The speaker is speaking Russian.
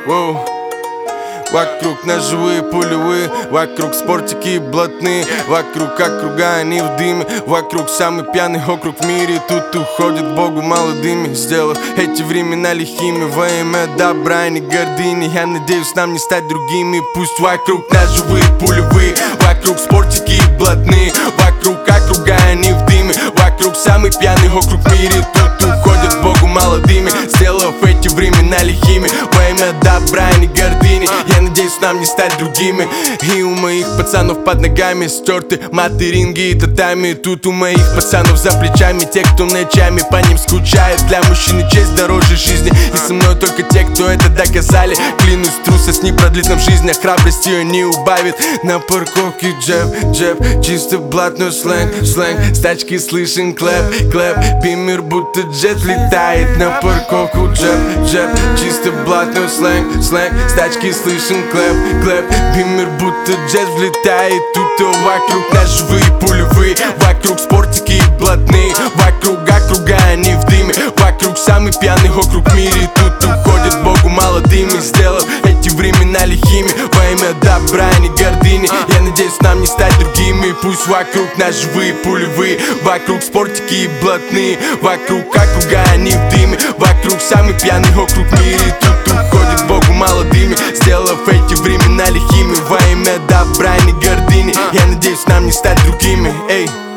Воу. Вокруг ножевые, пулевые, вокруг спортики и блатные, вокруг округа, они в дыме, вокруг самый пьяный округ в мире. Тут уходит Богу молодыми, сделав эти времена лихими во имя добра и не гордыни. Я надеюсь нам не стать другими. Пусть вокруг ножевые, пулевые, вокруг спортики и блатные, вокруг округа, они в дыме, вокруг самый пьяный округ в мире. Тут уходит Богу молодыми, сделав эти времена лихими во имя добра и не гордыни. Я надеюсь нам не стать другими. И у моих пацанов под ногами стерты маты, ринги и татами. Тут у моих пацанов за плечами те, кто ночами по ним скучает. Для мужчины честь дороже жизни, и со мной только те, кто это доказали. Клянусь, трусость не продлит нам жизнь, а храбрость ее не убавит. На парковке джеб, чисто блатной сленг, с тачки слышен клэп, бимер будто джет летает. На парковку джеб, чисто блатной сленг, с тачки слышен клэп, бимер будто джет влетает. Тут вокруг ножевые, пулевые, вокруг спортики и блатные, вокруг округа, они в дыме, вокруг самый пьяный округ в мире. Тут уходит Богу молодыми, сделав эти времена лихими во имя добра и не гордыни. Я надеюсь нам не стать другими. Пусть вокруг ножевые, пулевые, вокруг спортики и блатные, вокруг округа, они в дыме, вокруг самый пьяный округ в мире. Тут уходит Богу молодыми, сделав эти времена лихими во имя добра и не гордыни. Я надеюсь нам не стать другими. Эй.